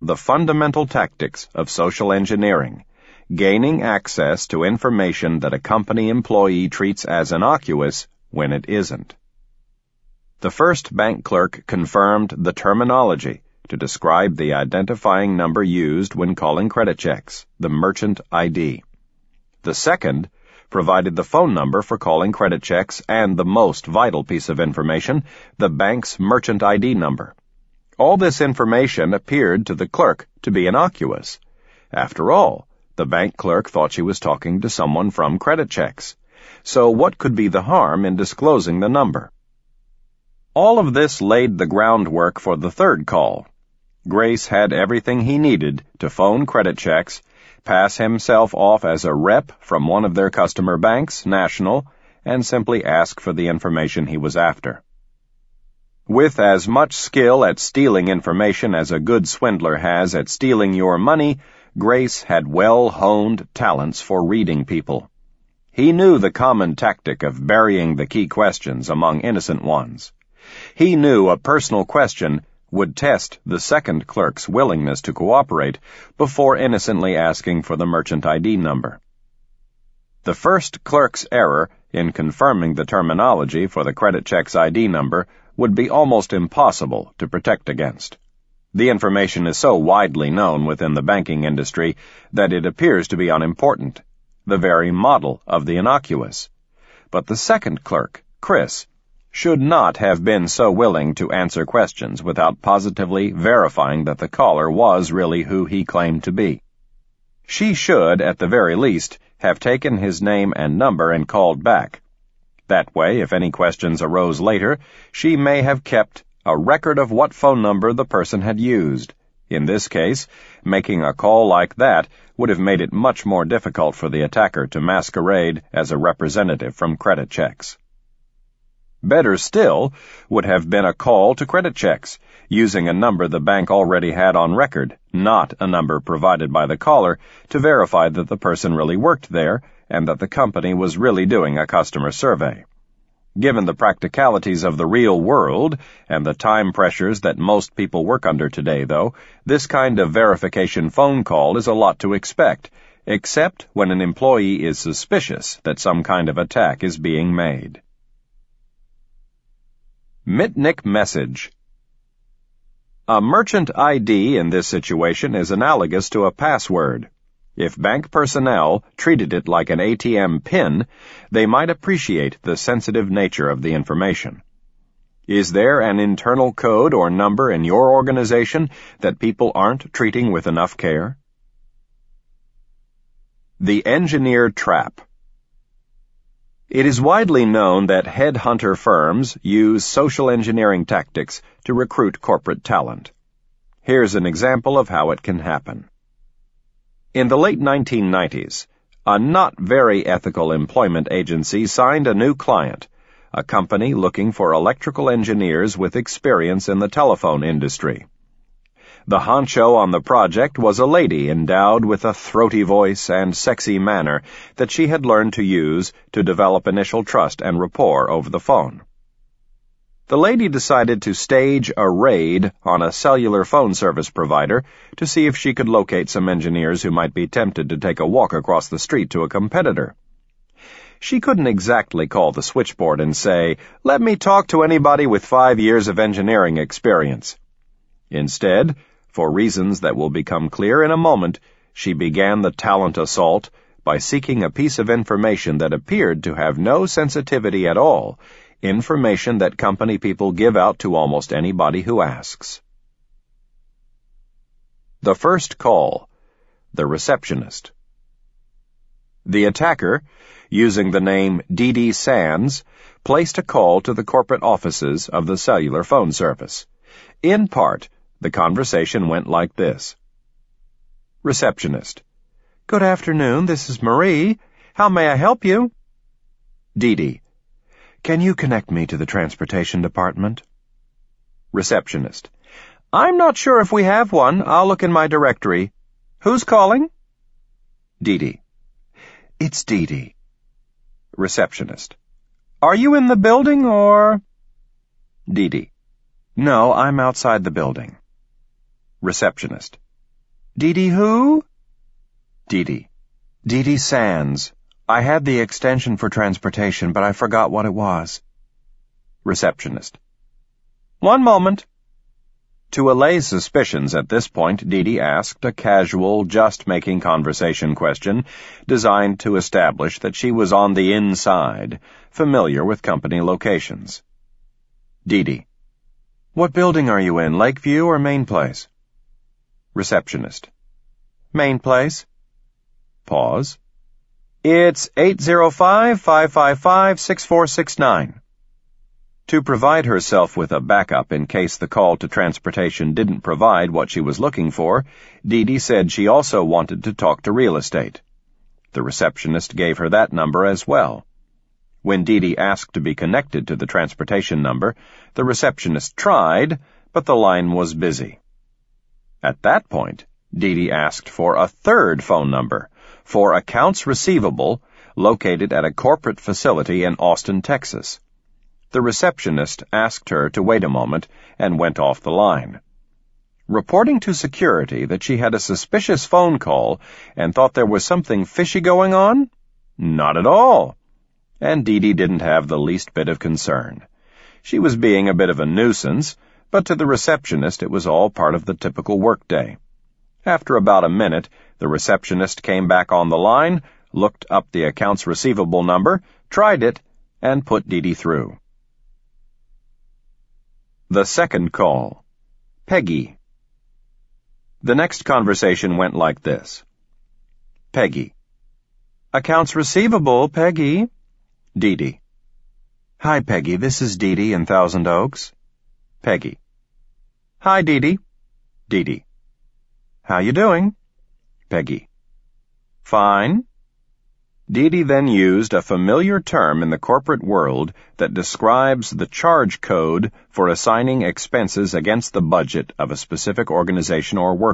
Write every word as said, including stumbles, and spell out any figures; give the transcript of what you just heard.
the fundamental tactics of social engineering, gaining access to information that a company employee treats as innocuous when it isn't. The first bank clerk confirmed the terminology to describe the identifying number used when calling credit checks, the merchant I D. The second provided the phone number for calling credit checks and the most vital piece of information, the bank's merchant I D number. All this information appeared to the clerk to be innocuous. After all, the bank clerk thought she was talking to someone from credit checks. So what could be the harm in disclosing the number? All of this laid the groundwork for the third call. Grace had everything he needed to phone credit checks, pass himself off as a rep from one of their customer banks, National, and simply ask for the information he was after. With as much skill at stealing information as a good swindler has at stealing your money, Grace had well-honed talents for reading people. He knew the common tactic of burying the key questions among innocent ones. He knew a personal question would test the second clerk's willingness to cooperate before innocently asking for the merchant I D number. The first clerk's error in confirming the terminology for the credit check's I D number would be almost impossible to protect against. The information is so widely known within the banking industry that it appears to be unimportant, the very model of the innocuous. But the second clerk, Chris, should not have been so willing to answer questions without positively verifying that the caller was really who he claimed to be. She should, at the very least, have taken his name and number and called back. That way, if any questions arose later, she may have kept a record of what phone number the person had used. In this case, making a call like that would have made it much more difficult for the attacker to masquerade as a representative from credit checks. Better still would have been a call to credit checks, using a number the bank already had on record, not a number provided by the caller, to verify that the person really worked there and that the company was really doing a customer survey. Given the practicalities of the real world and the time pressures that most people work under today, though, this kind of verification phone call is a lot to expect, except when an employee is suspicious that some kind of attack is being made. Mitnick Message. A merchant I D in this situation is analogous to a password. If bank personnel treated it like an A T M PIN, they might appreciate the sensitive nature of the information. Is there an internal code or number in your organization that people aren't treating with enough care? The Engineer Trap. It is widely known that headhunter firms use social engineering tactics to recruit corporate talent. Here's an example of how it can happen. In the late nineteen nineties, a not very ethical employment agency signed a new client, a company looking for electrical engineers with experience in the telephone industry. The honcho on the project was a lady endowed with a throaty voice and sexy manner that she had learned to use to develop initial trust and rapport over the phone. The lady decided to stage a raid on a cellular phone service provider to see if she could locate some engineers who might be tempted to take a walk across the street to a competitor. She couldn't exactly call the switchboard and say, "Let me talk to anybody with five years of engineering experience." Instead, for reasons that will become clear in a moment, she began the talent assault by seeking a piece of information that appeared to have no sensitivity at all, information that company people give out to almost anybody who asks. The first call. The receptionist. The attacker, using the name Dee Dee Sands, placed a call to the corporate offices of the cellular phone service. In part, the conversation went like this. Receptionist. Good afternoon, this is Marie. How may I help you? Dee Dee. Can you connect me to the transportation department? Receptionist. I'm not sure if we have one. I'll look in my directory. Who's calling? Dee Dee. It's Dee Dee. Receptionist. Are you in the building or? Dee Dee. No, I'm outside the building. Receptionist. Dee Dee who? Dee Dee. Dee Dee Sands. I had the extension for transportation, but I forgot what it was. Receptionist. One moment. To allay suspicions at this point, Dee Dee asked a casual, just-making conversation question designed to establish that she was on the inside, familiar with company locations. Dee Dee. What building are you in, Lakeview or Main Place? Receptionist. Main Place. Pause. It's eight zero five, five five five, six four six nine. To provide herself with a backup in case the call to transportation didn't provide what she was looking for, Dee Dee said she also wanted to talk to real estate. The receptionist gave her that number as well. When Dee Dee asked to be connected to the transportation number, the receptionist tried, but the line was busy. At that point, Dee Dee asked for a third phone number, for accounts receivable, located at a corporate facility in Austin, Texas. The receptionist asked her to wait a moment and went off the line. Reporting to security that she had a suspicious phone call and thought there was something fishy going on? Not at all. And Dee Dee didn't have the least bit of concern. She was being a bit of a nuisance, but to the receptionist it was all part of the typical workday. After about a minute, the receptionist came back on the line, looked up the accounts receivable number, tried it, and put Dee Dee through. The second call. Peggy. The next conversation went like this. Peggy. Accounts receivable, Peggy. Dee Dee. Hi, Peggy, this is Dee Dee in Thousand Oaks. Peggy. Hi, Dee Dee. Dee Dee. How you doing? Peggy. Fine. Dee Dee then used a familiar term in the corporate world that describes the charge code for assigning expenses against the budget of a specific organization or work